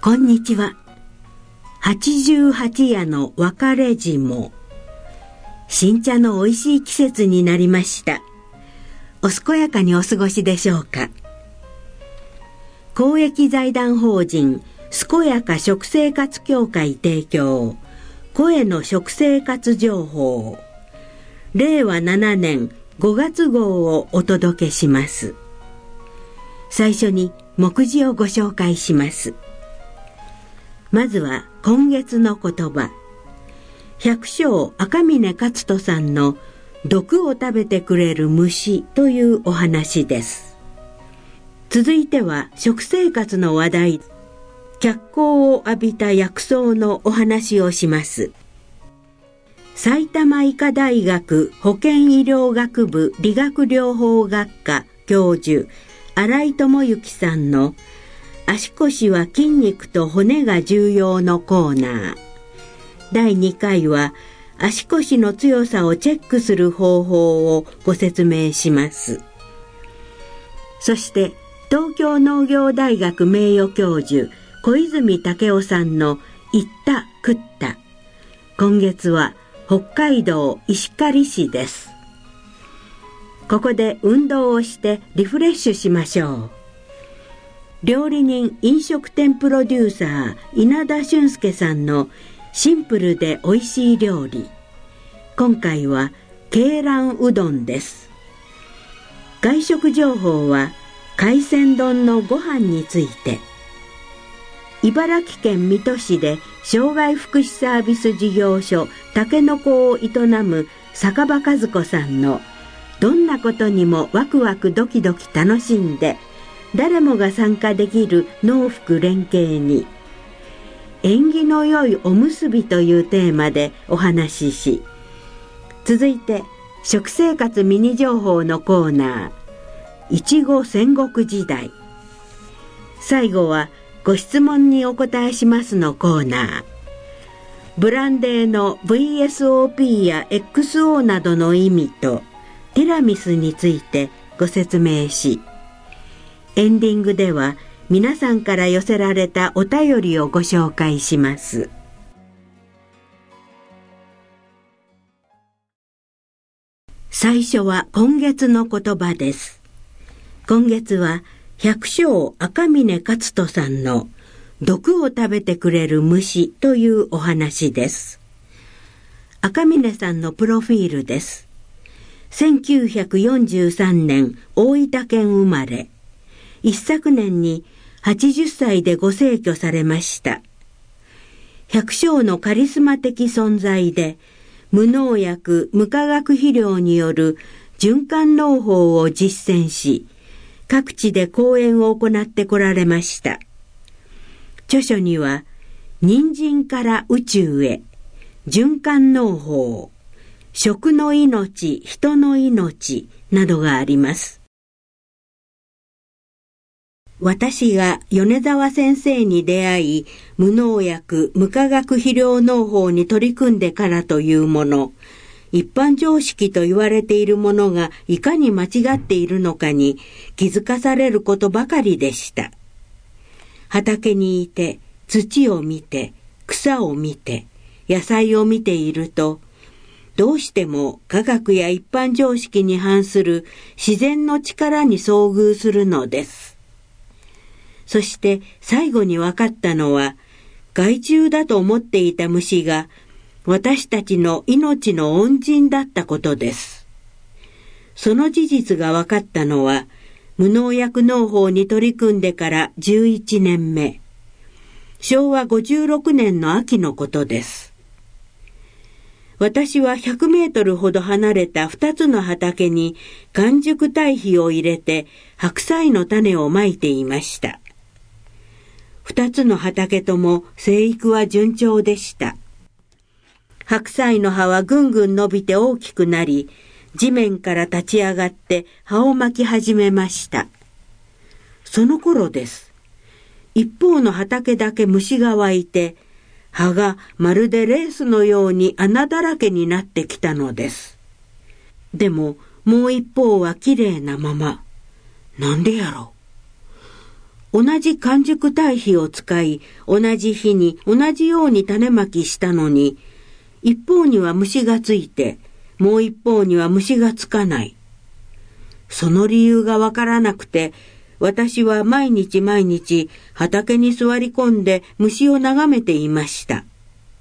こんにちは。88夜の別れ霜。新茶の美味しい季節になりました。お健やかにお過ごしでしょうか。公益財団法人健やか食生活協会提供、声の食生活情報、令和7年5月号をお届けします。最初に目次をご紹介します。まずは今月の言葉、百姓赤嶺勝人さんの毒を食べてくれる虫というお話です。続いては食生活の話題、脚光を浴びた薬草のお話をします。埼玉医科大学保健医療学部理学療法学科教授新井智之さんの足腰は筋肉と骨が重要のコーナー。第2回は足腰の強さをチェックする方法をご説明します。そして東京農業大学名誉教授小泉武夫さんの言った食った。今月は北海道石狩市です。ここで運動をしてリフレッシュしましょう。料理人飲食店プロデューサー稲田俊介さんのシンプルで美味しい料理。今回は鶏卵うどんです。外食情報は海鮮丼のご飯について。茨城県水戸市で障害福祉サービス事業所たけのこを営む坂場和子さんのどんなことにもワクワクドキドキ楽しんで誰もが参加できる農福連携に、縁起の良いおむすびというテーマでお話しし、続いて食生活ミニ情報のコーナー、いちご戦国時代。最後はご質問にお答えしますのコーナー。ブランデーの VSOP や XO などの意味とティラミスについてご説明し、エンディングでは皆さんから寄せられたお便りをご紹介します。最初は今月の言葉です。今月は百姓赤嶺勝人さんの毒を食べてくれる虫というお話です。赤嶺さんのプロフィールです。1943年大分県生まれ。一昨年に80歳でご逝去されました。百姓のカリスマ的存在で、無農薬無化学肥料による循環農法を実践し、各地で講演を行ってこられました。著書には、人参から宇宙へ、循環農法、食の命、人の命などがあります。私が米沢先生に出会い、無農薬無化学肥料農法に取り組んでからというもの、一般常識と言われているものがいかに間違っているのかに気づかされることばかりでした。畑にいて、土を見て、草を見て、野菜を見ていると、どうしても科学や一般常識に反する自然の力に遭遇するのです。そして最後に分かったのは、害虫だと思っていた虫が私たちの命の恩人だったことです。その事実が分かったのは、無農薬農法に取り組んでから11年目、昭和56年の秋のことです。私は100メートルほど離れた2つの畑に完熟堆肥を入れて白菜の種をまいていました。2つの畑とも生育は順調でした。白菜の葉はぐんぐん伸びて大きくなり、地面から立ち上がって葉を巻き始めました。その頃です。一方の畑だけ虫が湧いて、葉がまるでレースのように穴だらけになってきたのです。でももう一方はきれいなまま。なんでやろう。 同じ完熟堆肥を使い、同じ日に同じように種まきしたのに、一方には虫がついて、もう一方には虫がつかない。その理由がわからなくて、私は毎日畑に座り込んで虫を眺めていました。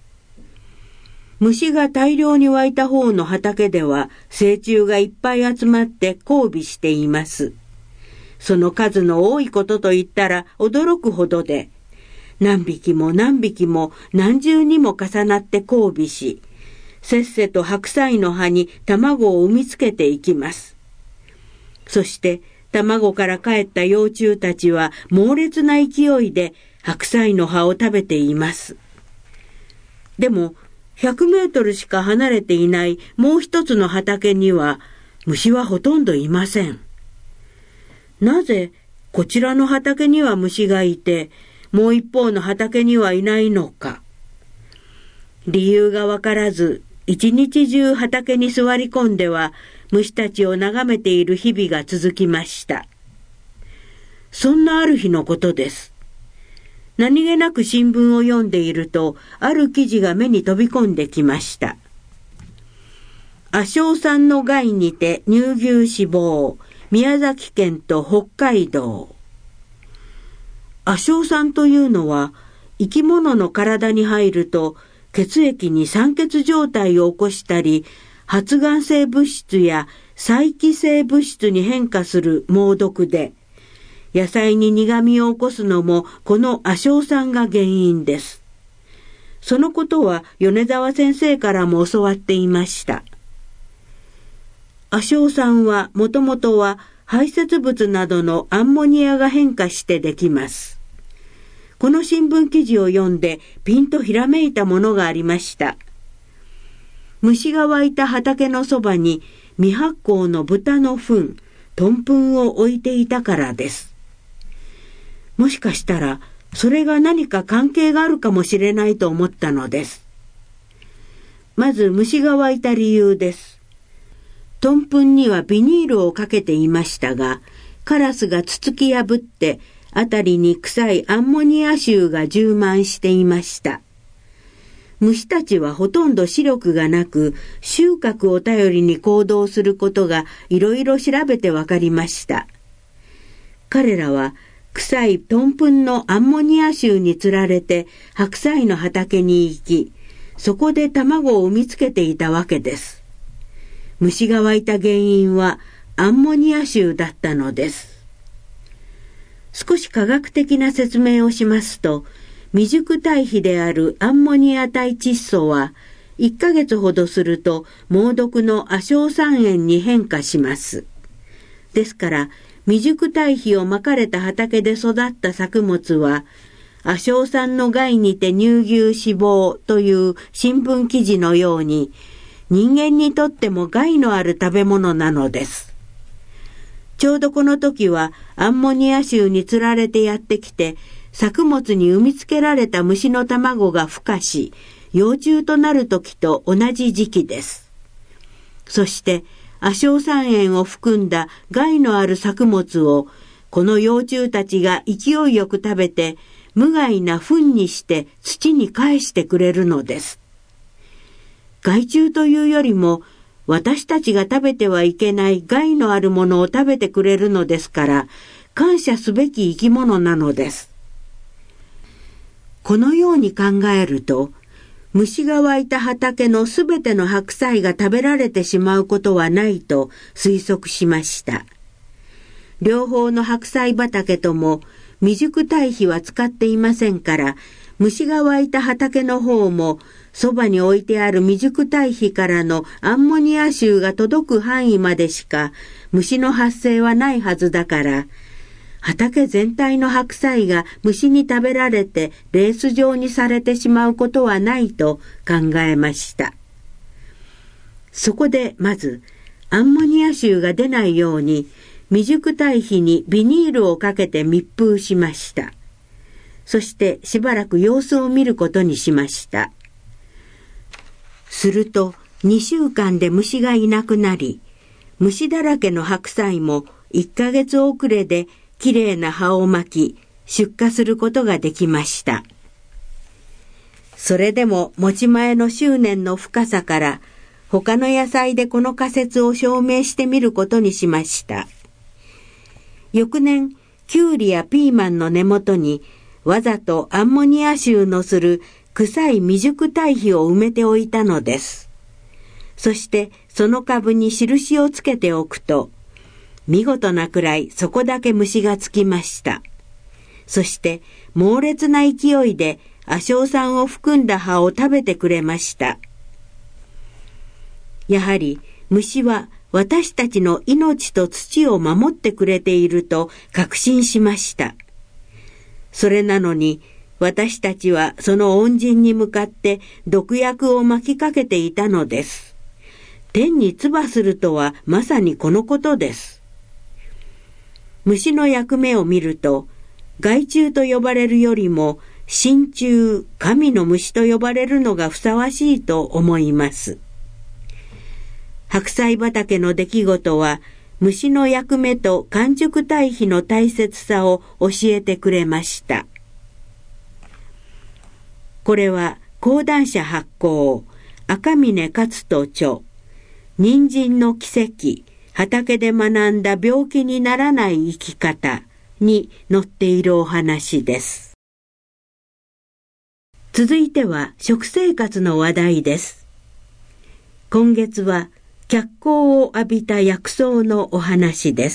虫が大量に湧いた方の畑では成虫がいっぱい集まって交尾しています。その数の多いことといったら驚くほどで、何匹も何重にも重なって交尾し、せっせと白菜の葉に卵を産みつけていきます。そして卵から帰った幼虫たちは猛烈な勢いで白菜の葉を食べています。でも100メートルしか離れていないもう一つの畑には虫はほとんどいません。なぜこちらの畑には虫がいて、もう一方の畑にはいないのか。理由がわからず、一日中畑に座り込んでは虫たちを眺めている日々が続きました。そんなある日のことです。何気なく新聞を読んでいると、ある記事が目に飛び込んできました。亜硝酸の害にて乳牛死亡、宮崎県と北海道。亜硝酸というのは、生き物の体に入ると、血液に酸欠状態を起こしたり、発がん性物質や細気性物質に変化する猛毒で、野菜に苦味を起こすのもこの亜硝酸が原因です。そのことは米沢先生からも教わっていました。亜硝酸はもともとは排泄物などのアンモニアが変化してできます。この新聞記事を読んでピンとひらめいたものがありました。虫が湧いた畑のそばに未発酵の豚の糞、豚糞を置いていたからです。もしかしたらそれが何か関係があるかもしれないと思ったのです。まず虫が湧いた理由です。豚糞にはビニールをかけていましたが、カラスがつつき破ってあたりに臭いアンモニア臭が充満していました。虫たちはほとんど視力がなく、嗅覚を頼りに行動することがいろいろ調べてわかりました。彼らは臭い豚糞のアンモニア臭につられて白菜の畑に行き、そこで卵を産みつけていたわけです。虫が湧いた原因はアンモニア臭だったのです。少し科学的な説明をしますと、未熟堆肥であるアンモニア体窒素は1ヶ月ほどすると猛毒の亜硝酸塩に変化します。ですから未熟堆肥をまかれた畑で育った作物は亜硝酸の害にて乳牛死亡という新聞記事のように人間にとっても害のある食べ物なのです。ちょうどこの時はアンモニア臭につられてやってきて作物に産みつけられた虫の卵が孵化し幼虫となる時と同じ時期です。そして亜硝酸塩を含んだ害のある作物をこの幼虫たちが勢いよく食べて無害な糞にして土に返してくれるのです。害虫というよりも私たちが食べてはいけない害のあるものを食べてくれるのですから感謝すべき生き物なのです。このように考えると虫が湧いた畑のすべての白菜が食べられてしまうことはないと推測しました。両方の白菜畑とも未熟堆肥は使っていませんから、虫が湧いた畑の方もそばに置いてある未熟堆肥からのアンモニア臭が届く範囲までしか虫の発生はないはずだから、畑全体の白菜が虫に食べられてレース状にされてしまうことはないと考えました。そこでまずアンモニア臭が出ないように未熟堆肥にビニールをかけて密封しました。そしてしばらく様子を見ることにしました。すると2週間で虫がいなくなり、虫だらけの白菜も1ヶ月遅れできれいな葉を巻き、 出荷することができました。それでも持ち前の執念の深さから他の野菜でこの仮説を証明してみることにしました。翌年、キュウリやピーマンの根元にわざとアンモニア臭のする臭い未熟堆肥を埋めておいたのです。そしてその株に印をつけておくと、見事なくらいそこだけ虫がつきました。そして猛烈な勢いで亜硝酸を含んだ葉を食べてくれました。やはり虫は私たちの命と土を守ってくれていると確信しました。それなのに私たちはその恩人に向かって毒薬を撒きかけていたのです。天に唾するとはまさにこのことです。虫の役目を見ると、害虫と呼ばれるよりも神虫、神の虫と呼ばれるのがふさわしいと思います。白菜畑の出来事は虫の役目と完熟堆肥の大切さを教えてくれました。これは講談社発行、赤嶺勝人著、人参の奇跡、畑で学んだ病気にならない生き方に載っているお話です。続いては食生活の話題です。今月は脚光を浴びた薬草のお話です。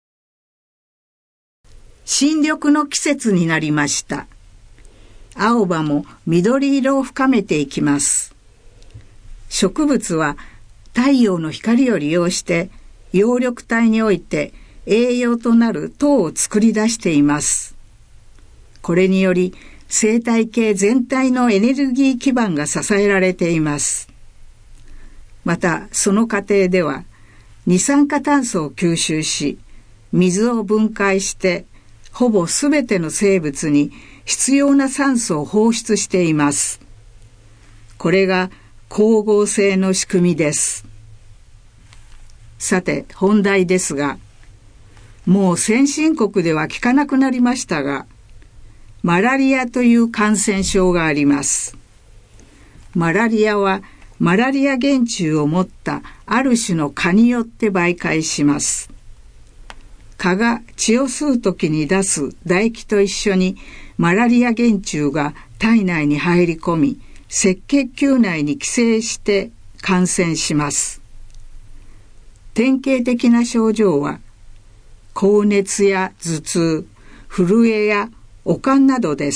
新緑の季節になりました。青葉も緑色を深めていきます。植物は太陽の光を利用して葉緑体において栄養となる糖を作り出しています。これにより生態系全体のエネルギー基盤が支えられています。またその過程では二酸化炭素を吸収し、水を分解してほぼすべての生物に必要な酸素を放出しています。これが光合成の仕組みです。さて本題ですが、もう先進国では聞かなくなりましたが、マラリアという感染症があります。マラリアはマラリア原虫を持ったある種の蚊によって媒介します。蚊が血を吸うときに出す唾液と一緒にマラリア原虫が体内に入り込み、赤血球内に寄生して感染します。典型的な症状は高熱や頭痛、震えや悪寒などです。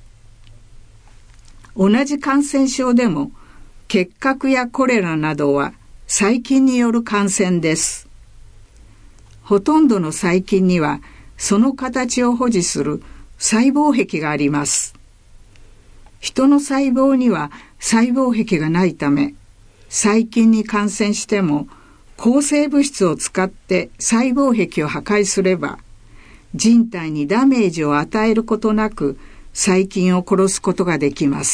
同じ感染症でも結核やコレラなどは細菌による感染です。ほとんどの細菌にはその形を保持する細胞壁があります。人の細胞には細胞壁がないため、細菌に感染しても抗生物質を使って細胞壁を破壊すれば、人体にダメージを与えることなく細菌を殺すことができます。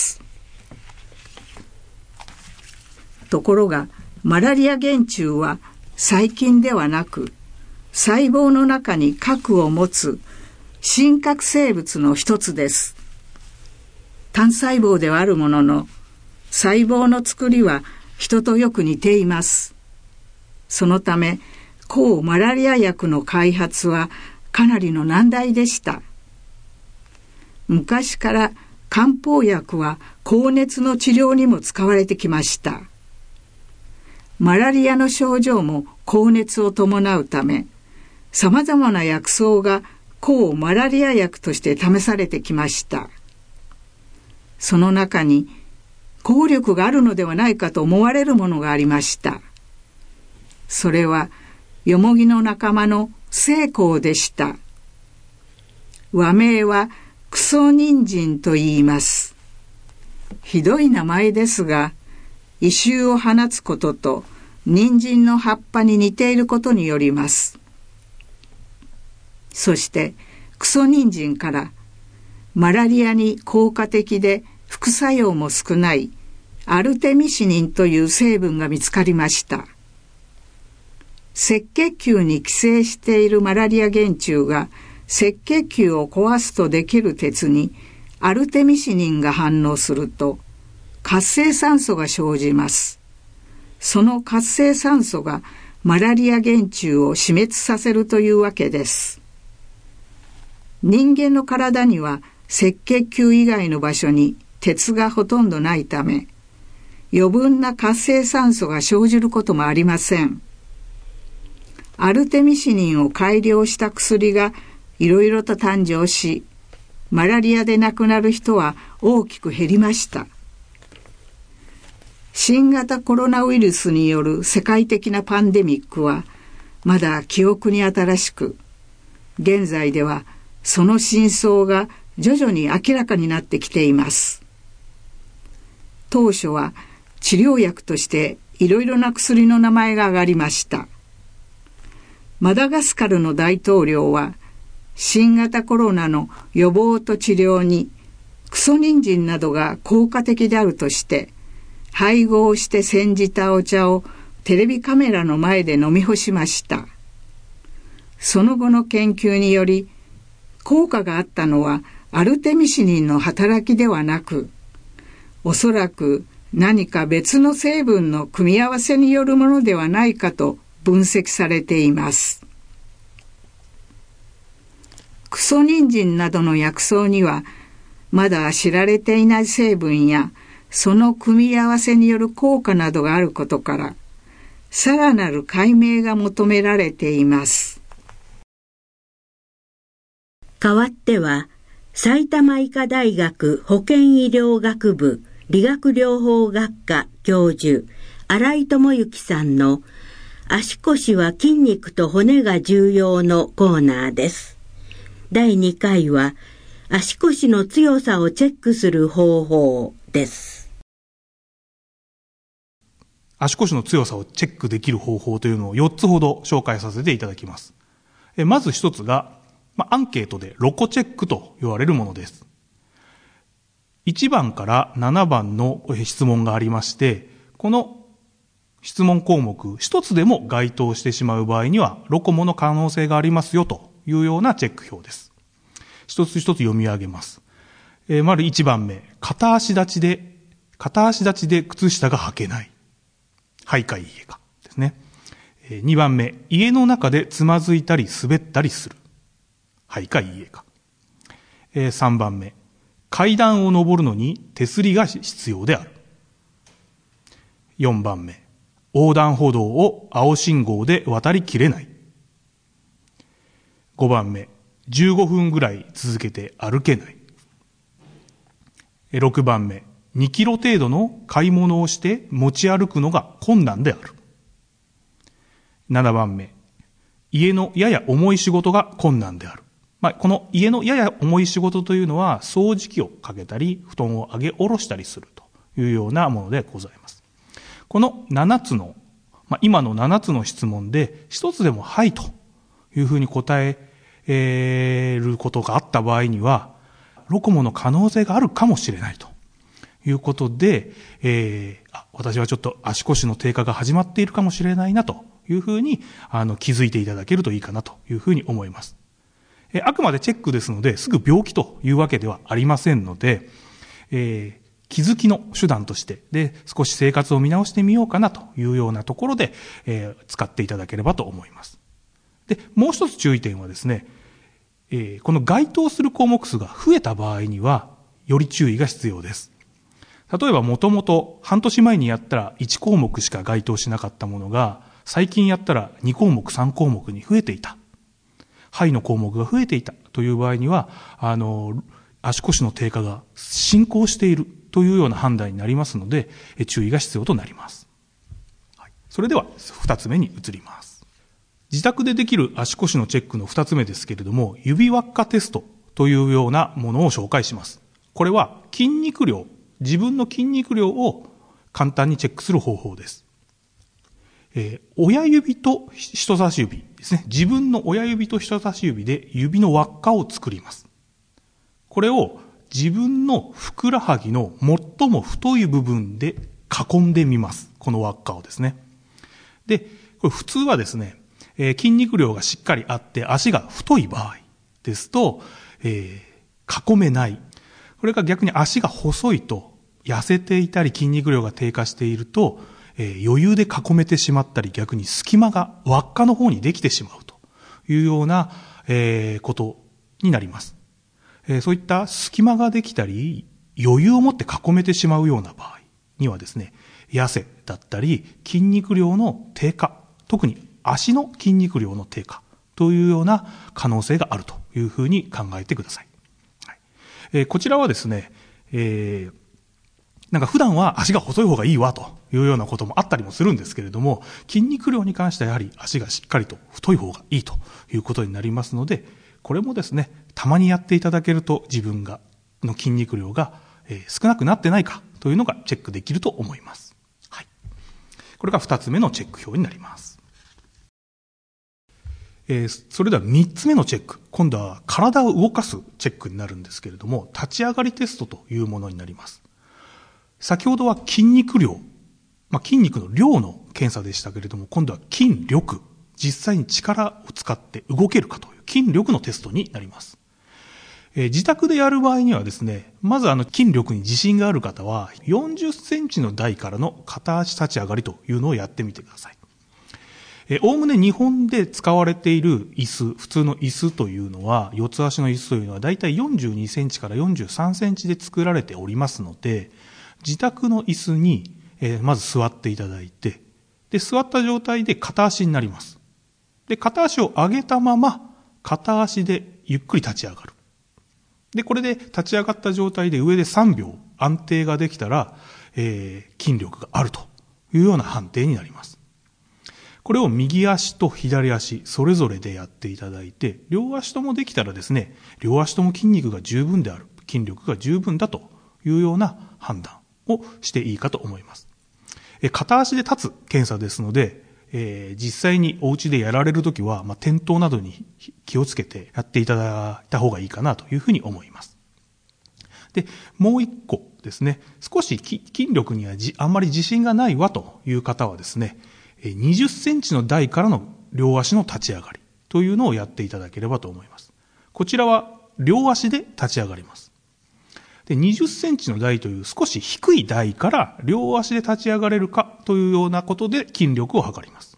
ところがマラリア原虫は細菌ではなく、細胞の中に核を持つ真核生物の一つです。単細胞ではあるものの、細胞の作りは人とよく似ています。そのため抗マラリア薬の開発はかなりの難題でした。昔から漢方薬は高熱の治療にも使われてきました。マラリアの症状も高熱を伴うため、さまざまな薬草が抗マラリア薬として試されてきました。その中に効力があるのではないかと思われるものがありました。それはヨモギの仲間の西香でした。和名はクソニンジンと言います。ひどい名前ですが、異臭を放つことと人参の葉っぱに似ていることによります。そしてクソニンジンからマラリアに効果的で副作用も少ないアルテミシニンという成分が見つかりました。赤血球に寄生しているマラリア原虫が赤血球を壊すとできる鉄にアルテミシニンが反応すると活性酸素が生じます。その活性酸素がマラリア原虫を死滅させるというわけです。人間の体には赤血球以外の場所に鉄がほとんどないため、余分な活性酸素が生じることもありません。アルテミシニンを改良した薬がいろいろと誕生し、マラリアで亡くなる人は大きく減りました。新型コロナウイルスによる世界的なパンデミックはまだ記憶に新しく、現在ではその真相が徐々に明らかになってきています。当初は治療薬としていろいろな薬の名前が挙がりました。マダガスカルの大統領は新型コロナの予防と治療にクソニンジンなどが効果的であるとして配合して煎じたお茶をテレビカメラの前で飲み干しました。その後の研究により効果があったのはアルテミシニンの働きではなく、おそらく何か別の成分の組み合わせによるものではないかと分析されています。クソニンジンなどの薬草にはまだ知られていない成分やその組み合わせによる効果などがあることから、さらなる解明が求められています。 代わっては、埼玉医科大学保健医療学部理学療法学科教授、新井智之さんの足腰は筋肉と骨が重要のコーナーです。第2回は、足腰の強さをチェックする方法です。 足腰の強さをチェックできる方法というのを4つほど紹介させていただきます。まず1つが、アンケートでロコチェックと言われるものです。1番から7番の質問がありまして、この質問項目1つでも該当してしまう場合には、ロコモの可能性がありますよというようなチェック表です。一つ一つ読み上げます。まず1番目、片足立ちで靴下が履けない。はいかいいえかですね。2番目、家の中でつまずいたり滑ったりする。はいかいいえか。3番目、階段を上るのに手すりが必要である。4番目、横断歩道を青信号で渡りきれない。5番目、15分ぐらい続けて歩けない。6番目、2キロ程度の買い物をして持ち歩くのが困難である。7番目、家のやや重い仕事が困難である。この家のやや重い仕事というのは掃除機をかけたり布団を上げ下ろしたりするというようなものでございます。この7つの、今の7つの質問で一つでもはいというふうに答えることがあった場合には、ロコモの可能性があるかもしれないということで、私はちょっと足腰の低下が始まっているかもしれないなというふうに気づいていただけるといいかなというふうに思います。あくまでチェックですので、すぐ病気というわけではありませんので、気づきの手段として、で、少し生活を見直してみようかなというようなところで、使っていただければと思います。で、もう一つ注意点はですね、この該当する項目数が増えた場合には、より注意が必要です。例えば、もともと半年前にやったら1項目しか該当しなかったものが、最近やったら2項目、3項目に増えていた。肺の項目が増えていたという場合には、足腰の低下が進行しているというような判断になりますので、注意が必要となります。それでは、2つ目に移ります。自宅でできる足腰のチェックの2つ目ですけれども、指輪っかテストというようなものを紹介します。これは筋肉量、自分の筋肉量を簡単にチェックする方法です。親指と人差し指ですね。自分の親指と人差し指で指の輪っかを作ります。これを自分のふくらはぎの最も太い部分で囲んでみます。この輪っかをですね。で、これ普通はですね、筋肉量がしっかりあって足が太い場合でですと、囲めない。これが逆に足が細いと、痩せていたり筋肉量が低下していると、余裕で囲めてしまったり、逆に隙間が輪っかの方にできてしまうというような、ことになります。そういった隙間ができたり、余裕を持って囲めてしまうような場合にはですね、痩せだったり筋肉量の低下、特に足の筋肉量の低下というような可能性があるというふうに考えてください。はい、こちらはですね、なんか普段は足が細い方がいいわというようなこともあったりもするんですけれども、筋肉量に関してはやはり足がしっかりと太い方がいいということになりますので、これもですね、たまにやっていただけると自分の筋肉量が少なくなってないかというのがチェックできると思います。はい。これが2つ目のチェック表になります。それでは3つ目のチェック。今度は体を動かすチェックになるんですけれども、立ち上がりテストというものになります。先ほどは筋肉量、筋肉の量の検査でしたけれども、今度は筋力、実際に力を使って動けるかという筋力のテストになります。自宅でやる場合にはですね、まず筋力に自信がある方は、40センチの台からの片足立ち上がりというのをやってみてください。おおむね日本で使われている椅子、普通の椅子というのは、四つ足の椅子というのはだいたい42センチから43センチで作られておりますので、自宅の椅子に、まず座っていただいて、で、座った状態で片足になります。で、片足を上げたまま、片足でゆっくり立ち上がる。で、これで立ち上がった状態で上で3秒安定ができたら、筋力があるというような判定になります。これを右足と左足、それぞれでやっていただいて、両足ともできたらですね、両足とも筋肉が十分である、筋力が十分だというような判断をしていいかと思います。片足で立つ検査ですので、実際にお家でやられるときは、転倒などに気をつけてやっていただいた方がいいかなというふうに思います。で、もう一個ですね、少し筋力にはあんまり自信がないわという方はですね、20センチの台からの両足の立ち上がりというのをやっていただければと思います。こちらは両足で立ち上がります。で、20センチの台という少し低い台から両足で立ち上がれるかというようなことで筋力を測ります。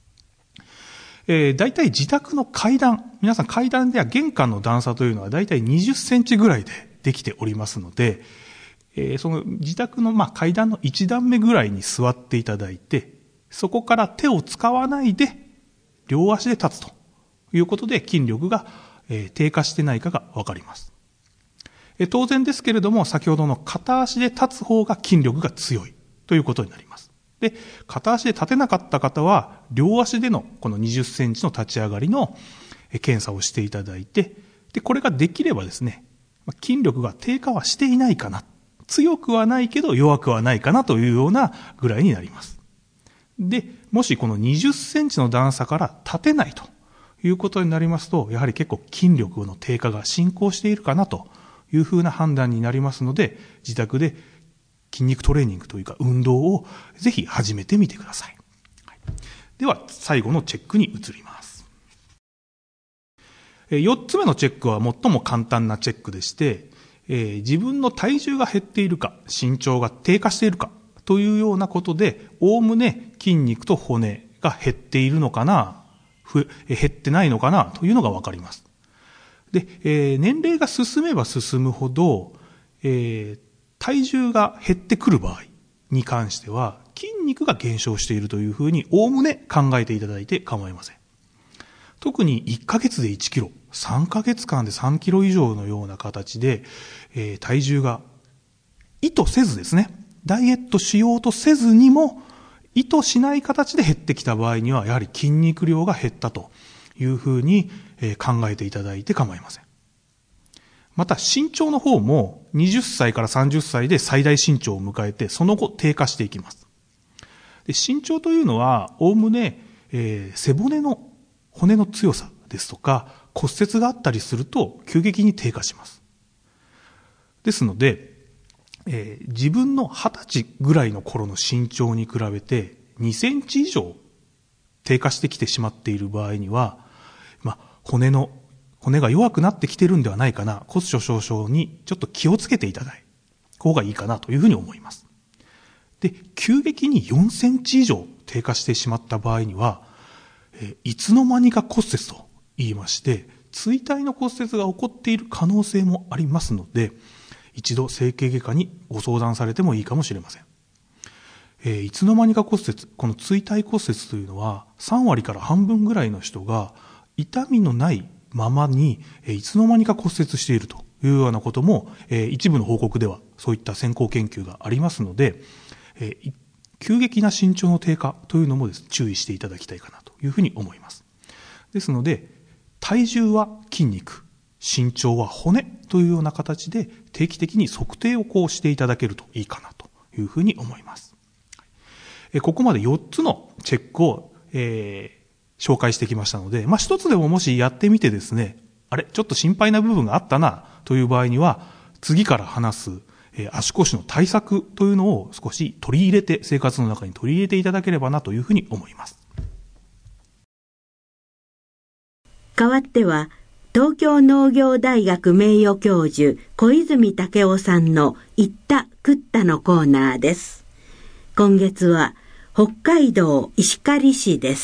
だいたい自宅の階段、皆さん階段では玄関の段差というのはだいたい20センチぐらいでできておりますので、その自宅の階段の1段目ぐらいに座っていただいて、そこから手を使わないで両足で立つということで筋力が低下してないかがわかります。当然ですけれども、先ほどの片足で立つ方が筋力が強いということになります。で、片足で立てなかった方は、両足でのこの20センチの立ち上がりの検査をしていただいて、で、これができればですね、筋力が低下はしていないかな、強くはないけど弱くはないかなというようなぐらいになります。で、もしこの20センチの段差から立てないということになりますと、やはり結構筋力の低下が進行しているかなというふうな判断になりますので、自宅で筋肉トレーニングというか運動をぜひ始めてみてください。はい、では最後のチェックに移ります。4つ目のチェックは最も簡単なチェックでして、自分の体重が減っているか、身長が低下しているかというようなことで、おおむね筋肉と骨が減っているのかな、減ってないのかなというのがわかります。で、年齢が進めば進むほど、体重が減ってくる場合に関しては、筋肉が減少しているというふうに、おおむね考えていただいて構いません。特に1ヶ月で1キロ、3ヶ月間で3キロ以上のような形で、体重が意図せずですね、ダイエットしようとせずにも、意図しない形で減ってきた場合には、やはり筋肉量が減ったというふうに考えていただいて構いません。また身長の方も20歳から30歳で最大身長を迎えて、その後低下していきます。で、身長というのはおおむね、背骨の骨の強さですとか骨折があったりすると急激に低下します。ですので、自分の20歳ぐらいの頃の身長に比べて2センチ以上低下してきてしまっている場合には、骨骨が弱くなってきてるんではないかな、骨粗鬆症にちょっと気をつけていただいた方がいいかなというふうに思います。で、急激に4センチ以上低下してしまった場合には、いつの間にか骨折と言いまして、椎体の骨折が起こっている可能性もありますので、一度整形外科にご相談されてもいいかもしれません。いつの間にか骨折、この椎体骨折というのは3割から半分ぐらいの人が痛みのないままにいつの間にか骨折しているというようなことも一部の報告ではそういった先行研究がありますので、急激な身長の低下というのも注意していただきたいかなというふうに思います。ですので、体重は筋肉、身長は骨というような形で定期的に測定をしていただけるといいかなというふうに思います。ここまで4つのチェックを、紹介してきましたので、一つでももしやってみてですね、ちょっと心配な部分があったなという場合には、次から話す足腰の対策というのを少し取り入れて、生活の中に取り入れていただければなというふうに思います。 代わっては、東京農業大学名誉教授小泉武夫さんの言った食ったのコーナーです。今月は北海道石狩市です。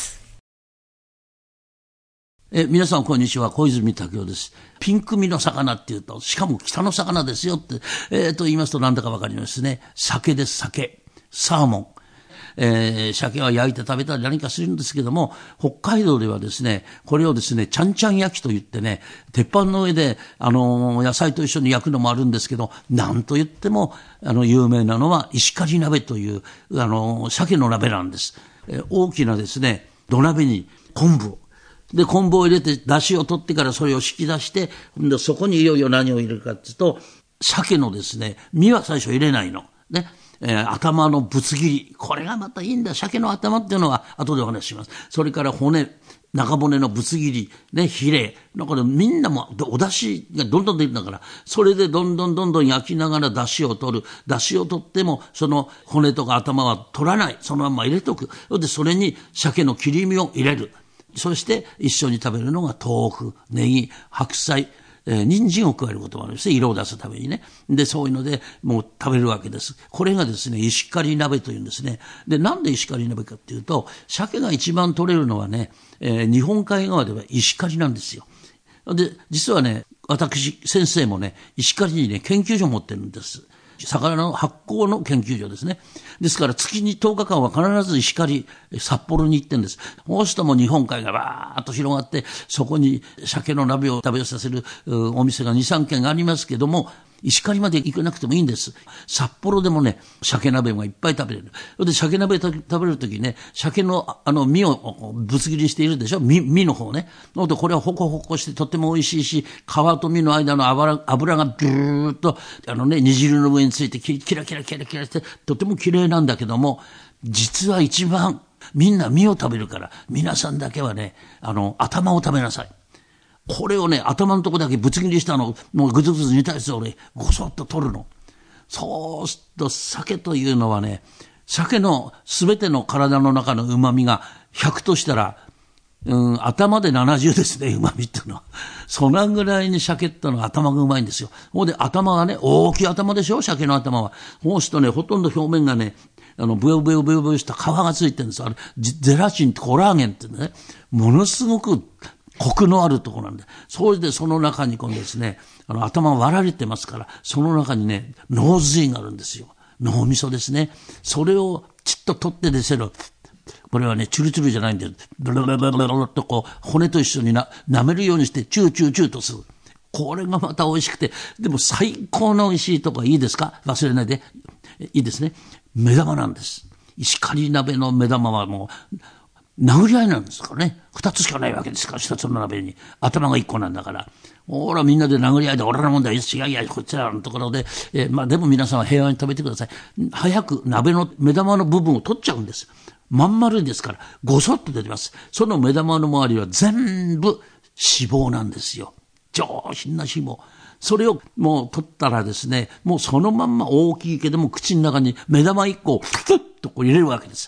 皆さんこんにちは、小泉武夫です。ピンク身の魚っていうと、しかも北の魚ですよって、と言いますとなんだかわかりますね。鮭です、鮭。サーモン。鮭は焼いて食べたり何かするんですけども、北海道ではですね、これをですね、ちゃんちゃん焼きと言ってね、鉄板の上で、野菜と一緒に焼くのもあるんですけど、なんと言っても、有名なのは石狩鍋という、鮭の鍋なんです。大きなですね、土鍋に昆布。で、昆布を入れて、出汁を取ってからそれを引き出して、でそこにいよいよ何を入れるかっていうと、鮭のですね、身は最初入れないの。ね。頭のぶつ切り。これがまたいいんだ。鮭の頭っていうのは後でお話しします。それから骨、中骨のぶつ切り、ね、ヒレ。だからみんなもお出汁がどんどん出るんだから、それでどんどん焼きながら出汁を取る。出汁を取っても、その骨とか頭は取らない。そのまま入れとく。で、それに鮭の切り身を入れる。そして一緒に食べるのが豆腐、ネギ、白菜、人参を加えることもあるんですね。色を出すためにね。で、そういうので、もう食べるわけです。これがですね、石狩鍋というんですね。で、なんで石狩鍋かっていうと、鮭が一番取れるのはね、日本海側では石狩なんですよ。で、実はね、私、先生もね、石狩にね、研究所を持ってるんです。魚の発酵の研究所ですね。ですから月に10日間は必ず石狩、札幌に行ってんです。そうするともう日本海がバーッと広がって、そこに鮭の鍋を食べさせるお店が2、3軒ありますけども、石狩まで行かなくてもいいんです。札幌でもね、鮭鍋がいっぱい食べれる。で、鮭鍋食べるときね、鮭の身をぶつ切りしているでしょ、身の方ね。で、これはホコホコしてとても美味しいし、皮と身の間の油がビューッと、煮汁の上についてキラキラしてとても綺麗なんだけども、実は一番みんな身を食べるから、皆さんだけはね、頭を食べなさい。これをね、頭のとこだけぶつ切りしたのを、もうぐずぐず煮たやつをね、ごそっと取るの。そうすると、鮭というのはね、鮭のすべての体の中の旨味が100としたら、頭で70ですね、旨味っていうのは。そのぐらいに鮭ってのは頭がうまいんですよ。ほんで、頭がね、大きい頭でしょ、鮭の頭は。そうするとね、ほとんど表面がね、ブヨブヨした皮がついてるんです。ゼラチンってコラーゲンってね、ものすごく、コクのあるところなんで。それでその中に今度ですね、頭割られてますから、その中にね、脳髄があるんですよ。脳みそですね。それをちっと取ってですね、これはね、チュルチュルじゃないんで、ブルブルブルブルとこう、骨と一緒に舐めるようにして、チューチューチューとする。これがまた美味しくて、でも最高の美味しいとこいいですか？忘れないで。いいですね。目玉なんです。石狩鍋の目玉はもう、殴り合いなんですからね。2つしかないわけですから、1つの鍋に。頭が1個なんだから。ほら、みんなで殴り合いで、俺のもんだよ、違いや、こちらのところで。でも皆さんは平和に食べてください。早く鍋の目玉の部分を取っちゃうんです。まん丸いですから、ごそっと出てます。その目玉の周りは全部脂肪なんですよ。上品な脂肪。それをもう取ったらですね、もうそのまんま大きいけども口の中に目玉1個をふっとこう入れるわけです。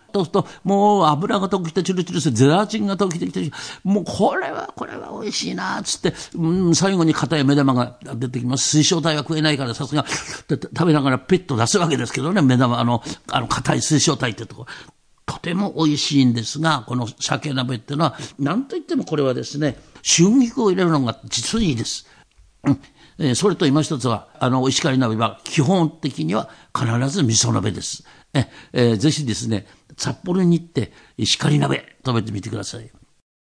そうすると、もう油が溶けてチュルチュルして、ゼラチンが溶けてきて、もうこれは美味しいな、つって、最後に硬い目玉が出てきます。水晶体は食えないから、さすが、食べながらペット出すわけですけどね、目玉、硬い水晶体ってとこ。とても美味しいんですが、この鮭鍋っていうのは、なんといってもこれはですね、春菊を入れるのが実にいいです。それと今一つは、石狩鍋は基本的には必ず味噌鍋です。ぜひですね、札幌に行って石狩鍋食べてみてください。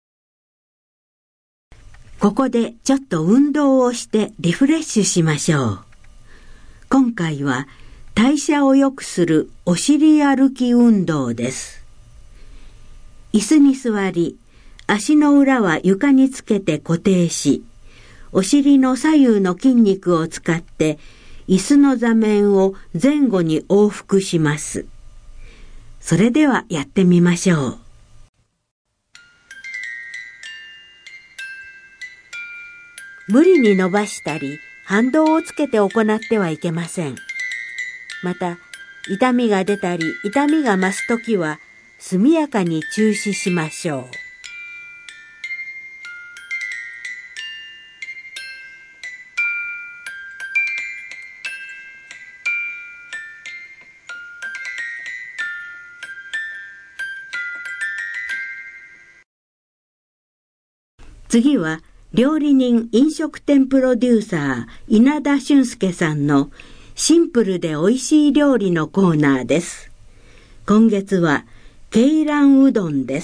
ここでちょっと運動をしてリフレッシュしましょう。今回は代謝を良くするお尻歩き運動です。椅子に座り、足の裏は床につけて固定し、お尻の左右の筋肉を使って椅子の座面を前後に往復します。それではやってみましょう。無理に伸ばしたり反動をつけて行ってはいけません。また、痛みが出たり痛みが増すときは速やかに中止しましょう。次は料理人飲食店プロデューサー稲田俊介さんのシンプルで美味しい料理のコーナーです。今月は鶏卵うどんです。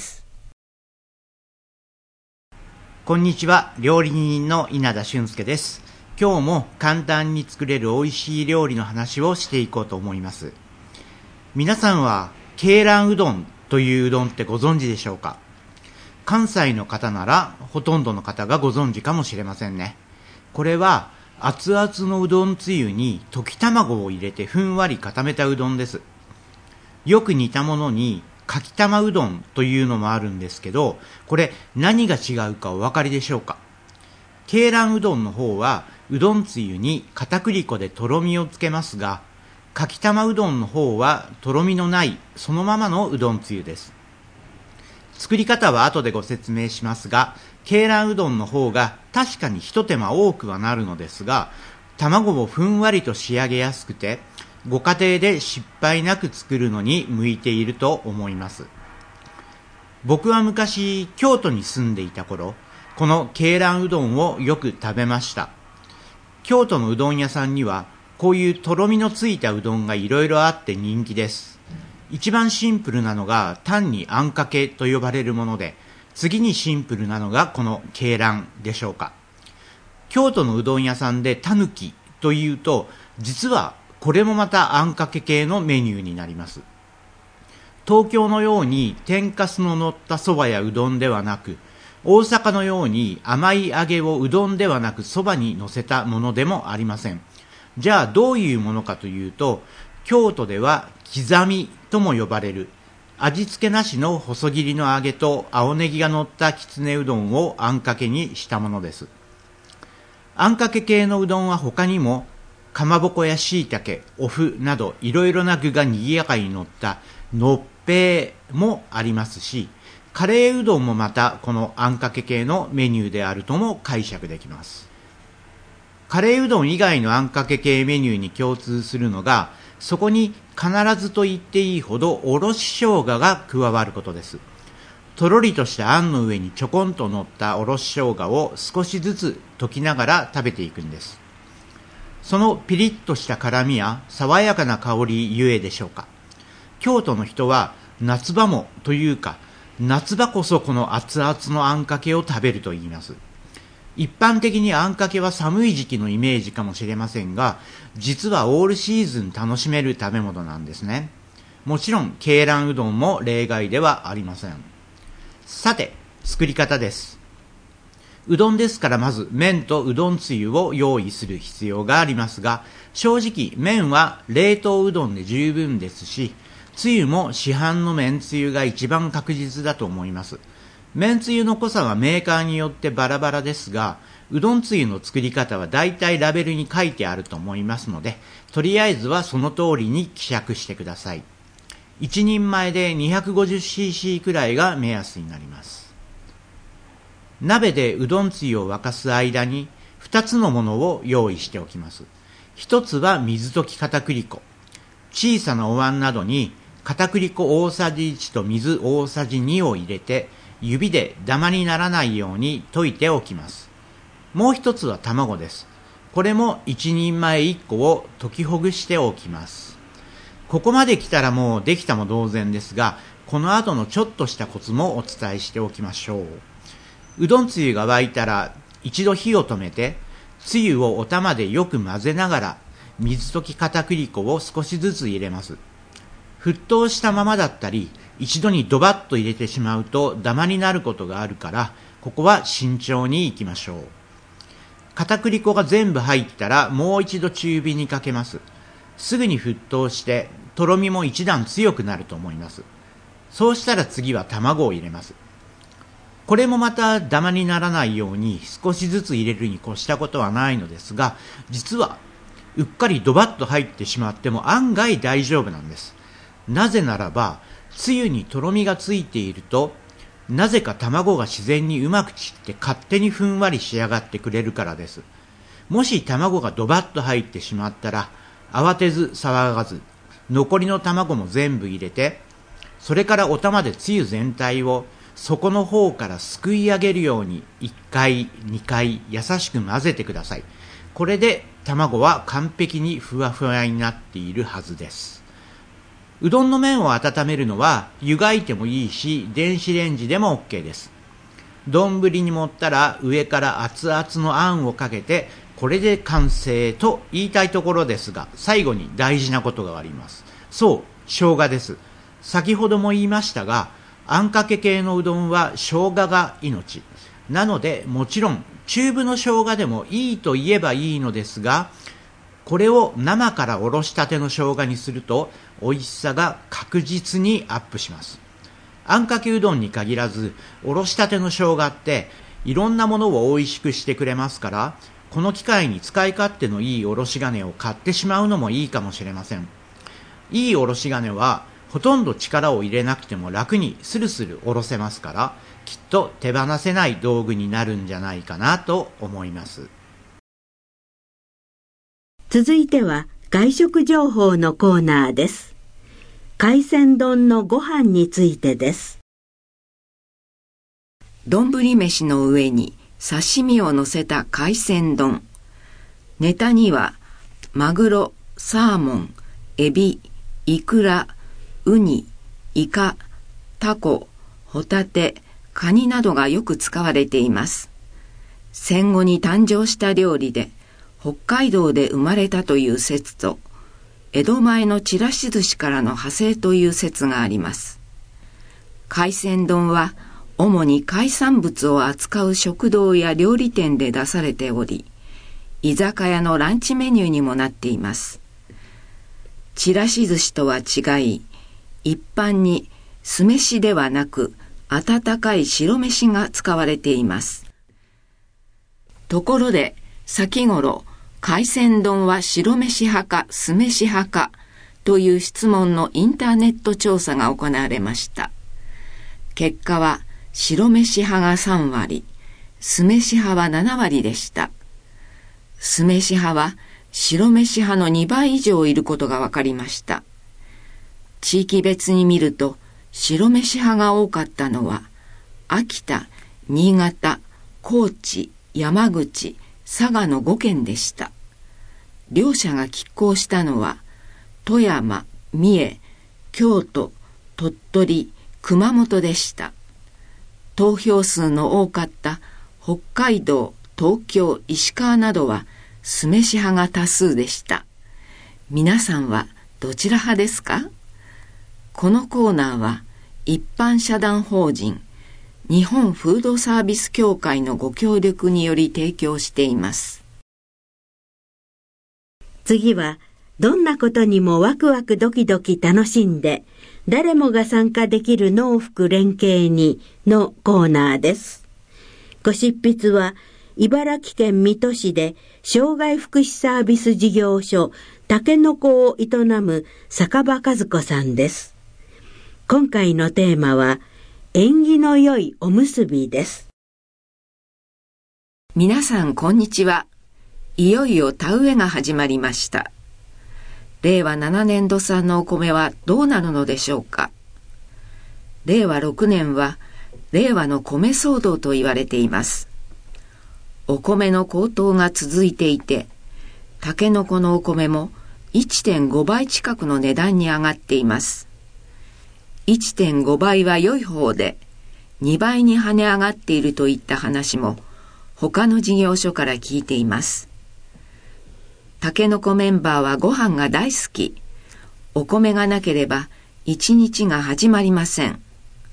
こんにちは、料理人の稲田俊介です。今日も簡単に作れる美味しい料理の話をしていこうと思います。皆さんは鶏卵うどんといううどんってご存知でしょうか？関西の方ならほとんどの方がご存知かもしれませんね。これは熱々のうどんつゆに溶き卵を入れてふんわり固めたうどんです。よく似たものにかきたまうどんというのもあるんですけど、これ何が違うかお分かりでしょうか？鶏卵うどんの方はうどんつゆに片栗粉でとろみをつけますが、かきたまうどんの方はとろみのないそのままのうどんつゆです。作り方は後でご説明しますが、鶏卵うどんの方が確かに一手間多くはなるのですが、卵をふんわりと仕上げやすくて、ご家庭で失敗なく作るのに向いていると思います。僕は昔京都に住んでいた頃、この鶏卵うどんをよく食べました。京都のうどん屋さんにはこういうとろみのついたうどんがいろいろあって人気です。一番シンプルなのが単にあんかけと呼ばれるもので、次にシンプルなのがこの鶏卵でしょうか。京都のうどん屋さんでたぬきというと、実はこれもまたあんかけ系のメニューになります。東京のように天かすの乗ったそばやうどんではなく、大阪のように甘い揚げをうどんではなくそばに乗せたものでもありません。じゃあどういうものかというと、京都では刻みとも呼ばれる味付けなしの細切りの揚げと青ネギが乗ったきつねうどんをあんかけにしたものです。あんかけ系のうどんは他にもかまぼこやしいたけ、お麩などいろいろな具がにぎやかに乗ったのっぺいもありますし、カレーうどんもまたこのあんかけ系のメニューであるとも解釈できます。カレーうどん以外のあんかけ系メニューに共通するのが、そこに必ずと言っていいほどおろし生姜が加わることです。とろりとしたあんの上にちょこんと乗ったおろし生姜を少しずつ溶きながら食べていくんです。そのピリッとした辛みや爽やかな香りゆえでしょうか。京都の人は夏場もというか、夏場こそこの熱々のあんかけを食べると言います。一般的にあんかけは寒い時期のイメージかもしれませんが、実はオールシーズン楽しめる食べ物なんですね。もちろん鶏卵うどんも例外ではありません。さて、作り方です。うどんですからまず麺とうどんつゆを用意する必要がありますが、正直麺は冷凍うどんで十分ですし、つゆも市販の麺つゆが一番確実だと思います。麺つゆの濃さはメーカーによってバラバラですが、うどんつゆの作り方はだいたいラベルに書いてあると思いますので、とりあえずはその通りに希釈してください。 1人前で 250cc くらいが目安になります。鍋でうどんつゆを沸かす間に2つのものを用意しておきます。1つは水溶き片栗粉。小さなお椀などに片栗粉大さじ1と水大さじ2を入れて、指でダマにならないように溶いておきます。もう一つは卵です。これも1人前1個を溶きほぐしておきます。ここまで来たらもうできたも同然ですが、この後のちょっとしたコツもお伝えしておきましょう。うどんつゆが沸いたら一度火を止めて、つゆをお玉でよく混ぜながら水溶き片栗粉を少しずつ入れます。沸騰したままだったり、一度にドバッと入れてしまうとダマになることがあるから、ここは慎重にいきましょう。片栗粉が全部入ったらもう一度中火にかけます。すぐに沸騰してとろみも一段強くなると思います。そうしたら次は卵を入れます。これもまたダマにならないように少しずつ入れるに越したことはないのですが、実はうっかりドバッと入ってしまっても案外大丈夫なんです。なぜならば、つゆにとろみがついていると、なぜか卵が自然にうまく散って勝手にふんわり仕上がってくれるからです。もし卵がドバッと入ってしまったら、慌てず騒がず、残りの卵も全部入れて、それからお玉でつゆ全体を底の方からすくい上げるように1回、2回優しく混ぜてください。これで卵は完璧にふわふわになっているはずです。うどんの麺を温めるのは湯がいてもいいし、電子レンジでも OK です。丼に盛ったら上から熱々のあんをかけて、これで完成と言いたいところですが、最後に大事なことがあります。そう、生姜です。先ほども言いましたが、あんかけ系のうどんは生姜が命。なので、もちろんチューブの生姜でもいいと言えばいいのですが、これを生からおろしたての生姜にすると美味しさが確実にアップします。あんかけうどんに限らず、おろしたての生姜っていろんなものを美味しくしてくれますから、この機会に使い勝手のいいおろし金を買ってしまうのもいいかもしれません。いいおろし金はほとんど力を入れなくても楽にスルスルおろせますから、きっと手放せない道具になるんじゃないかなと思います。 続いては外食情報のコーナーです。海鮮丼のご飯についてです。 丼飯の上に刺身を乗せた海鮮丼。ネタにはマグロ、サーモン、エビ、イクラ、ウニ、イカ、タコ、ホタテ、カニなどがよく使われています。戦後に誕生した料理で、北海道で生まれたという説と、江戸前のちらし寿司からの派生という説があります。海鮮丼は主に海産物を扱う食堂や料理店で出されており、居酒屋のランチメニューにもなっています。ちらし寿司とは違い、一般に酢飯ではなく温かい白飯が使われています。ところで先頃、海鮮丼は白飯派か酢飯派かという質問のインターネット調査が行われました。結果は白飯派が3割、酢飯派は7割でした。酢飯派は白飯派の2倍以上いることが分かりました。地域別に見ると白飯派が多かったのは秋田、新潟、高知、山口、佐賀の5県でした。両者が拮抗したのは富山、三重、京都、鳥取、熊本でした。投票数の多かった北海道、東京、石川などは酢飯派が多数でした。皆さんはどちら派ですか？このコーナーは一般社団法人日本フードサービス協会のご協力により提供しています。 次はどんなことにもワクワクドキドキ楽しんで誰もが参加できる農福連携にのコーナーです。ご執筆は茨城県水戸市で障害福祉サービス事業所たけのこを営む坂場和子さんです。 今回のテーマは、縁起の良いおむすびです。 皆さんこんにちは。いよいよ田植えが始まりました。令和7年度産のお米はどうなるのでしょうか。令和6年は令和の米騒動と言われています。お米の高騰が続いていて、たけのこのお米も 1.5 倍近くの値段に上がっています。1.5 倍は良い方で、2倍に跳ね上がっているといった話も他の事業所から聞いています。たけのこメンバーはご飯が大好き。お米がなければ一日が始まりません。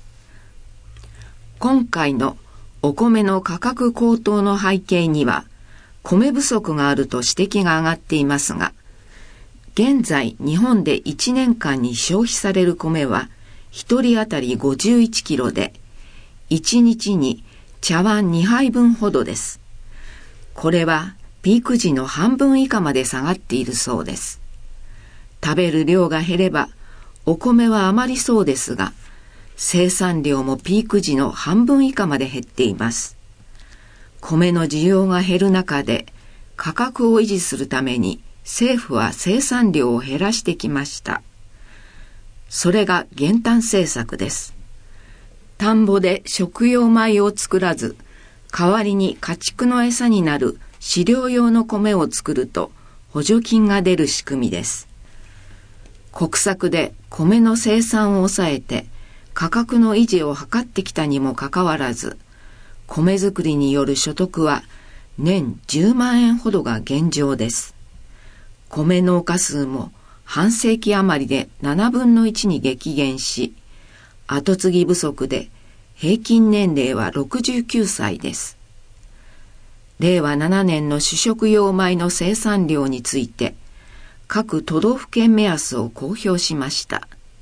今回のお米の価格高騰の背景には、米不足があると指摘が上がっていますが、現在日本で1年間に消費される米は1人当たり51キロで、1日に茶碗2杯分ほどです。これはピーク時の半分以下まで下がっているそうです。食べる量が減れば、お米は余りそうですが、生産量もピーク時の半分以下まで減っています。米の需要が減る中で価格を維持するために政府は生産量を減らしてきました。それが減反政策です。田んぼで食用米を作らず、代わりに家畜の餌になる飼料用の米を作ると補助金が出る仕組みです。国策で米の生産を抑えて価格の維持を図ってきたにもかかわらず、米作りによる所得は年10万円ほどが現状です。米農家数も半世紀余りで7分の1に激減し、後継ぎ不足で平均年齢は69歳です。令和7年の主食用米の生産量について、各都道府県目安を公表しました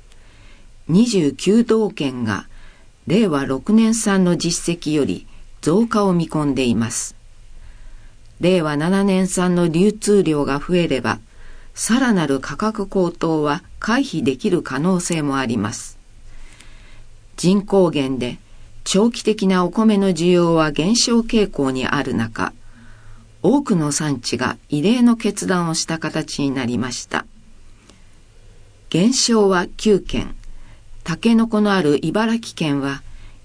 。29道県が令和6年産の実績より増加を見込んでいます。令和7年産の流通量が増えれば、さらなる価格高騰は回避できる可能性もあります。人口減で長期的なお米の需要は減少傾向にある中、多くの産地が異例の決断をした形になりました。減少は9県。たけのこのある茨城県は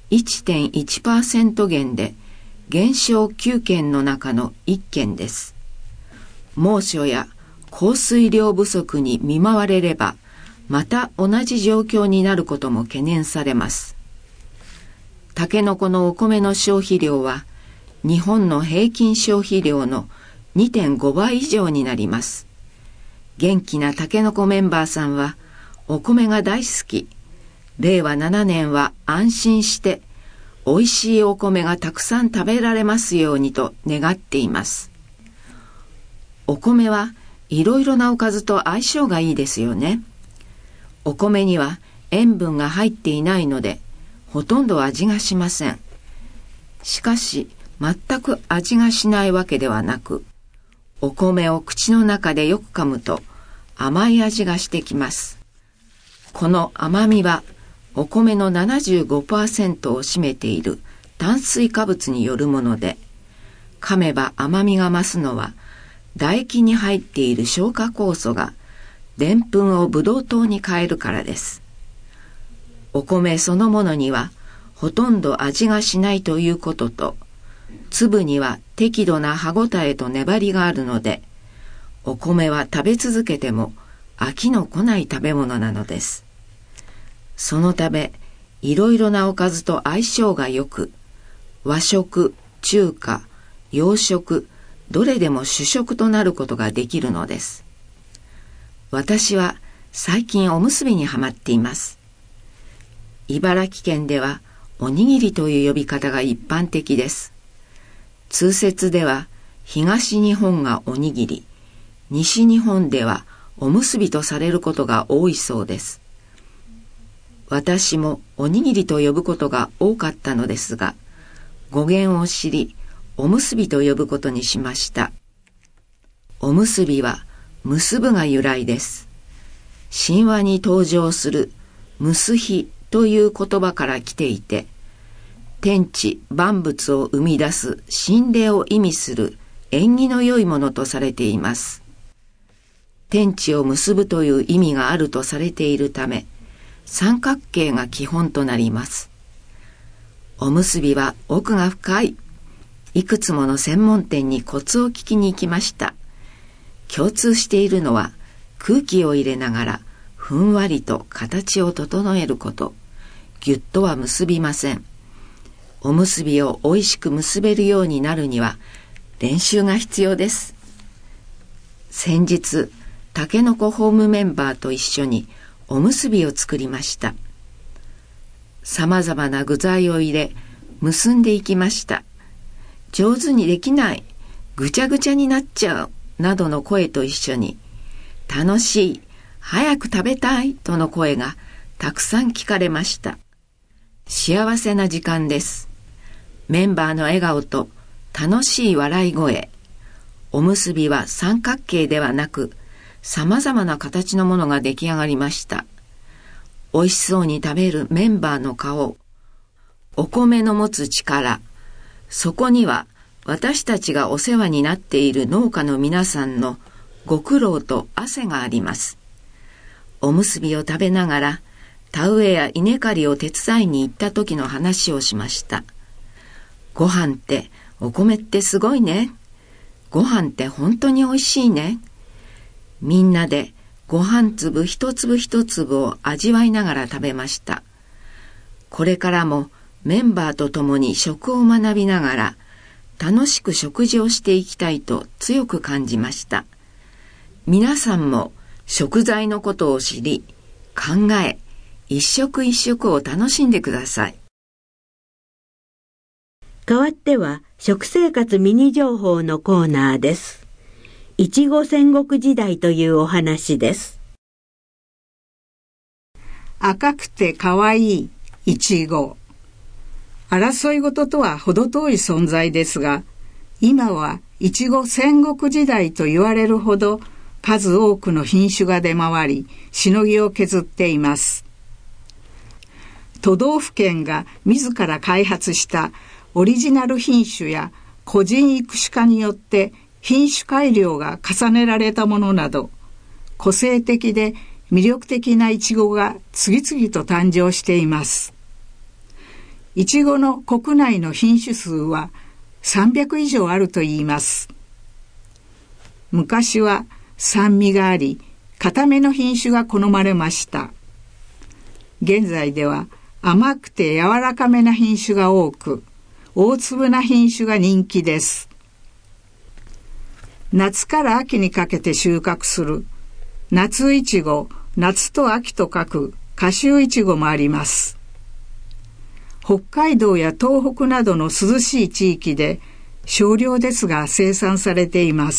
1.1% 減で減少9県の中の1県です。猛暑や降水量不足に見舞われればまた同じ状況になることも懸念されます。たけのこのお米の消費量は日本の平均消費量の 2.5 倍以上になります。元気なたけのこメンバーさんはお米が大好き。令和7年は安心して美味しいお米がたくさん食べられますようにと願っています。お米はいろいろなおかずと相性がいいですよね。お米には塩分が入っていないのでほとんど味がしません。しかし全く味がしないわけではなく、お米を口の中でよく噛むと甘い味がしてきます。この甘みはお米の 75% を占めている炭水化物によるもので、噛めば甘みが増すのは唾液に入っている消化酵素がでんぷんをブドウ糖に変えるからです。お米そのものにはほとんど味がしないということと、粒には適度な歯ごたえと粘りがあるので、お米は食べ続けても飽きのこない食べ物なのです。そのため、いろいろなおかずと相性が良く、和食、中華、洋食、どれでも主食となることができるのです。私は最近おむすびにはまっています。茨城県ではおにぎりという呼び方が一般的です。通説では東日本がおにぎり、西日本ではおむすびとされることが多いそうです。私もおにぎりと呼ぶことが多かったのですが、語源を知り、おむすびと呼ぶことにしました。おむすびは結ぶが由来です。神話に登場するムスヒという言葉から来ていて、天地万物を生み出す神霊を意味する縁起の良いものとされています。天地を結ぶという意味があるとされているため、三角形が基本となります。おむすびは奥が深い。いくつもの専門店にコツを聞きに行きました。共通しているのは、空気を入れながらふんわりと形を整えること。ぎゅっとは結びません。おむすびをおいしく結べるようになるには練習が必要です。先日、たけのこホームメンバーと一緒におむすびを作りました。さまざまな具材を入れ、結んでいきました。上手にできない、ぐちゃぐちゃになっちゃう、などの声と一緒に、楽しい、早く食べたい、との声がたくさん聞かれました。幸せな時間です。メンバーの笑顔と楽しい笑い声。おむすびは三角形ではなく、さまざまな形のものが出来上がりました。美味しそうに食べるメンバーの顔、お米の持つ力、そこには私たちがお世話になっている農家の皆さんのご苦労と汗があります。おむすびを食べながら、田植えや稲刈りを手伝いに行った時の話をしました。ご飯ってお米ってすごいね。ご飯って本当に美味しいね。みんなでご飯粒一粒一粒を味わいながら食べました。これからもメンバーと共に食を学びながら楽しく食事をしていきたいと強く感じました。皆さんも食材のことを知り、考え、一食一食を楽しんでください。 代わっては食生活ミニ情報のコーナーです。いちご戦国時代というお話です。 赤くてかわいいいちご。争い事とは程遠い存在ですが、今はいちご戦国時代と言われるほど数多くの品種が出回り、しのぎを削っています。都道府県が自ら開発したオリジナル品種や個人育種家によって品種改良が重ねられたものなど、個性的で魅力的なイチゴが次々と誕生しています。イチゴの国内の品種数は300以上あるといいます。昔は酸味があり、固めの品種が好まれました。現在では甘くて柔らかめな品種が多く、大粒な品種が人気です。夏から秋にかけて収穫する夏いちご、夏と秋と書く夏秋いちごもあります。北海道や東北などの涼しい地域で少量ですが生産されています。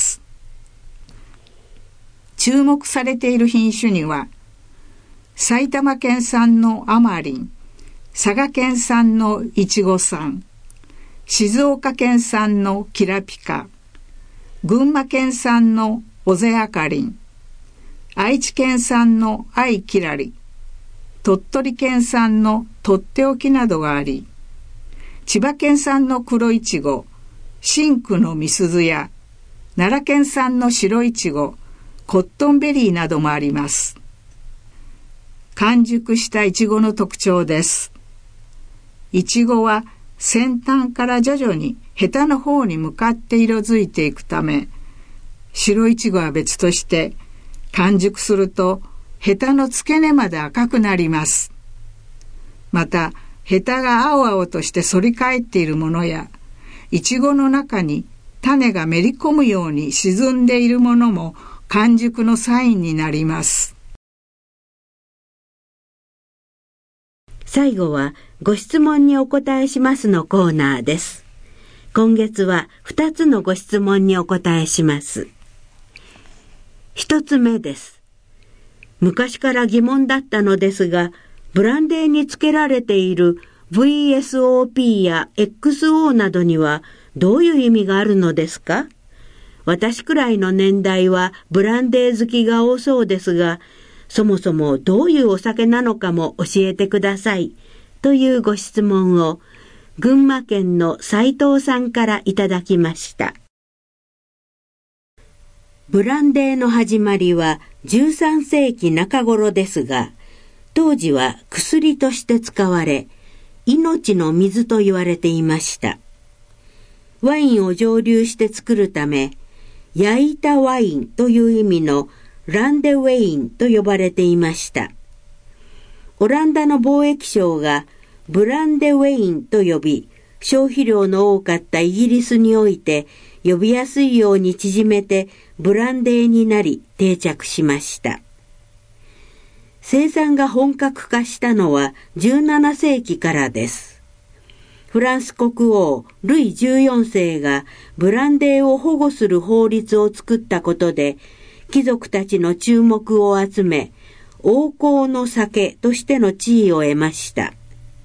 注目されている品種には、埼玉県産のあまりん、佐賀県産のいちごさん、静岡県産のきらぴか、群馬県産のおぜあかりん、愛知県産のあいきらり、鳥取県産のとっておきなどがあり、千葉県産の黒いちご、真紅のみすずや、奈良県産の白いちご、コットンベリーなどもあります。完熟したいちごの特徴です。いちごは先端から徐々にヘタの方に向かって色づいていくため、白いちごは別として完熟するとヘタの付け根まで赤くなります。またヘタが青々として反り返っているものや、いちごの中に種がめり込むように沈んでいるものも完熟のサインになります。 最後はご質問にお答えしますのコーナーです。今月は2つのご質問にお答えします。1つ目です。昔から疑問だったのですが、ブランデーにつけられている VSOP や XO などにはどういう意味があるのですか？私くらいの年代はブランデー好きが多そうですが、 そもそもどういうお酒なのかも教えてくださいというご質問を群馬県の斉藤さんからいただきました。ブランデーの始まりは13世紀中頃ですが、当時は薬として使われ、命の水と言われていました。ワインを蒸留して作るため、焼いたワインという意味のランデウェインと呼ばれていました。オランダの貿易商がブランデウェインと呼び、消費量の多かったイギリスにおいて呼びやすいように縮めてブランデーになり定着しました。生産が本格化したのは17世紀からです。フランス国王ルイ14世がブランデーを保護する法律を作ったことで、貴族たちの注目を集め、王侯の酒としての地位を得ました。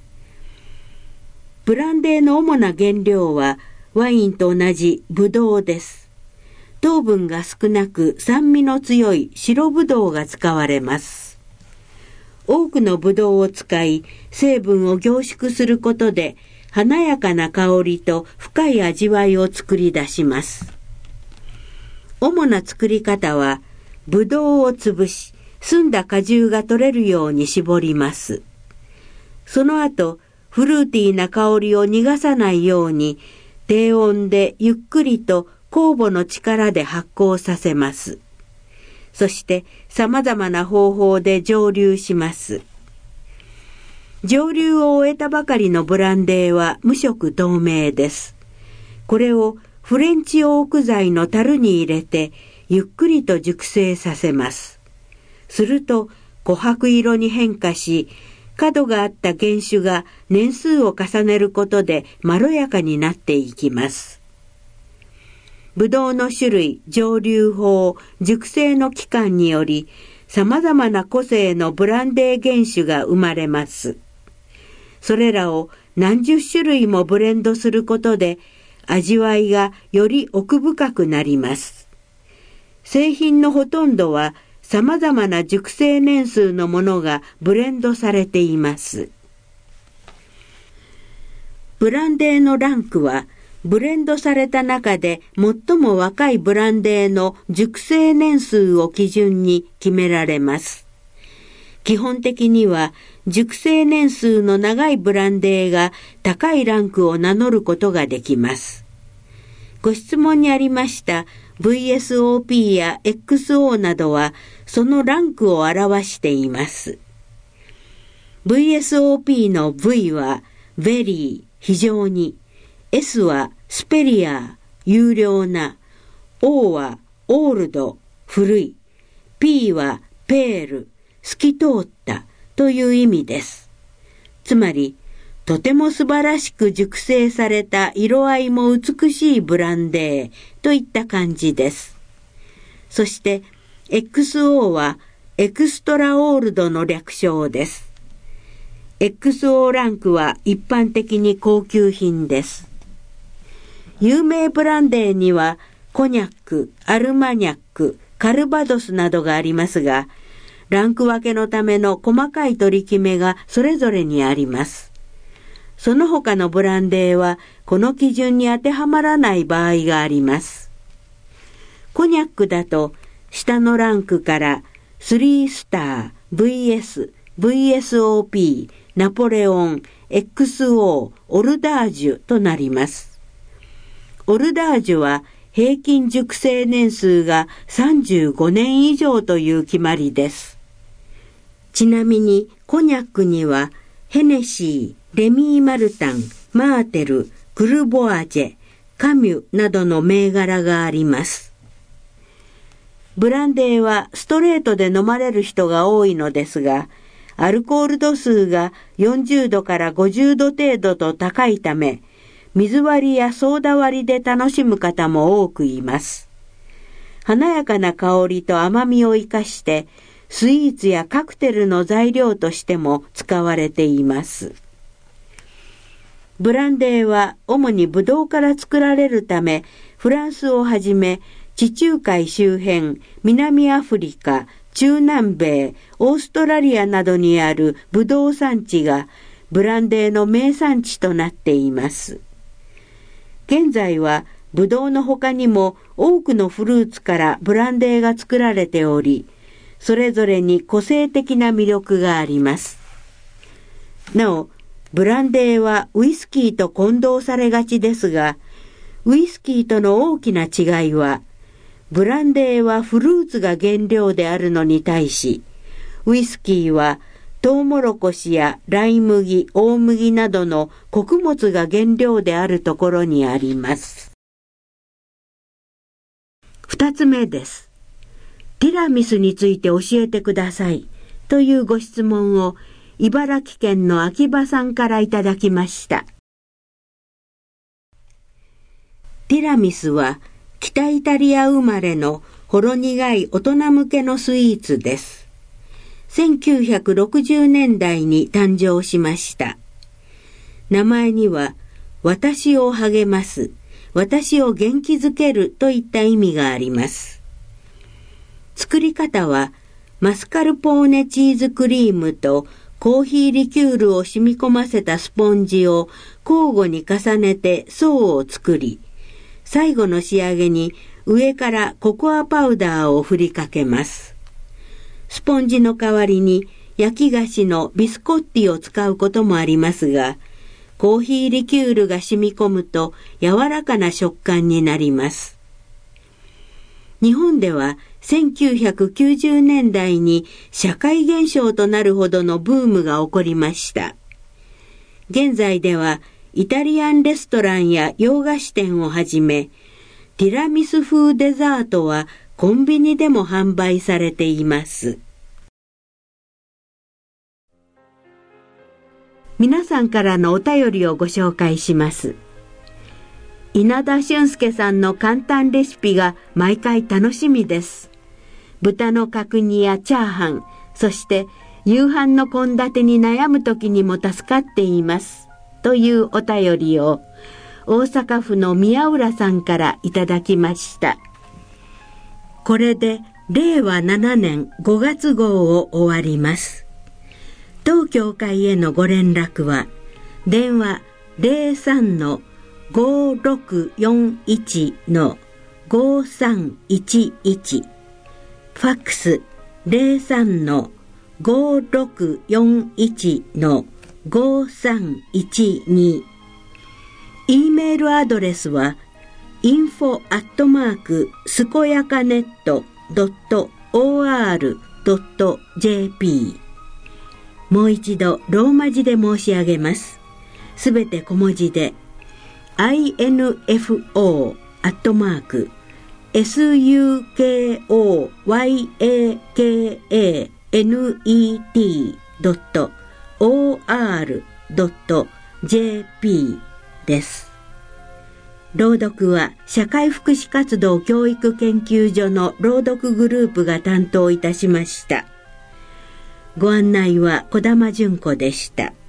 ブランデーの主な原料はワインと同じブドウです。糖分が少なく酸味の強い白ブドウが使われます。多くのブドウを使い、成分を凝縮することで華やかな香りと深い味わいを作り出します。主な作り方は、ブドウを潰し、澄んだ果汁が取れるように絞ります。その後、フルーティーな香りを逃がさないように、低温でゆっくりと酵母の力で発酵させます。そして様々な方法で蒸留します。蒸留を終えたばかりのブランデーは無色透明です。これをフレンチオーク材の樽に入れてゆっくりと熟成させます。すると琥珀色に変化し、角があった原酒が年数を重ねることでまろやかになっていきます。ブドウの種類、蒸留法、熟成の期間により、様々な個性のブランデー原酒が生まれます。それらを何十種類もブレンドすることで、味わいがより奥深くなります。製品のほとんどは、様々な熟成年数のものがブレンドされています。ブランデーのランクは、ブレンドされた中で最も若いブランデーの熟成年数を基準に決められます。基本的には熟成年数の長いブランデーが高いランクを名乗ることができます。ご質問にありました VSOP や XO などはそのランクを表しています。VSOP の V は Very 非常に、S はスペリア優良な、O はオールド古い、P はペール透き通ったという意味です。つまりとても素晴らしく熟成された色合いも美しいブランデーといった感じです。そして XO はエクストラオールドの略称です。XO ランクは一般的に高級品です。有名ブランデーにはコニャック、アルマニャック、カルバドスなどがありますが、ランク分けのための細かい取り決めがそれぞれにあります。その他のブランデーはこの基準に当てはまらない場合があります。コニャックだと下のランクから3スター、VS、VSOP、ナポレオン、XO、オルダージュとなります。オルダージュは平均熟成年数が35年以上という決まりです。ちなみにコニャックにはヘネシー、レミー・マルタン、マーテル、クルボアジェ、カミュなどの銘柄があります。ブランデーはストレートで飲まれる人が多いのですが、アルコール度数が40度から50度程度と高いため、水割りやソーダ割りで楽しむ方も多くいます。華やかな香りと甘みを生かして、スイーツやカクテルの材料としても使われています。ブランデーは主にブドウから作られるため、フランスをはじめ、地中海周辺、南アフリカ、 中南米、オーストラリアなどにあるブドウ産地がブランデーの名産地となっています。現在はブドウの他にも多くのフルーツからブランデーが作られており、それぞれに個性的な魅力があります。なお、ブランデーはウイスキーと混同されがちですが、ウイスキーとの大きな違いは、ブランデーはフルーツが原料であるのに対し、ウイスキーはトウモロコシやライ麦、大麦などの穀物が原料であるところにあります。2つ目です。ティラミスについて教えてくださいというご質問を茨城県の秋葉さんからいただきました。ティラミスは北イタリア生まれのほろ苦い大人向けのスイーツです。1960年代に誕生しました。名前には私を励ます、私を元気づけるといった意味があります。作り方はマスカルポーネチーズクリームとコーヒーリキュールを染み込ませたスポンジを交互に重ねて層を作り、最後の仕上げに上からココアパウダーを振りかけます。スポンジの代わりに焼き菓子のビスコッティを使うこともありますが、コーヒーリキュールが染み込むと柔らかな食感になります。日本では1990年代に社会現象となるほどのブームが起こりました。現在ではイタリアンレストランや洋菓子店をはじめ、ティラミス風デザートはコンビニでも販売されています。皆さんからのお便りをご紹介します。稲田俊介さんの簡単レシピが毎回楽しみです。豚の角煮やチャーハン、そして夕飯の献立に悩む時にも助かっています。というお便りを大阪府の宮浦さんからいただきました。これで令和7年5月号を終わります。当教会へのご連絡は電話 03-5641-5311 ファックス 03-5641-5312 E メールアドレスは info@scoyacanet.or.jp もう一度ローマ字で申し上げます。すべて小文字で info@scoyacanet.or.jp です。朗読は社会福祉活動教育研究所の朗読グループが担当いたしました。ご案内は小玉純子でした。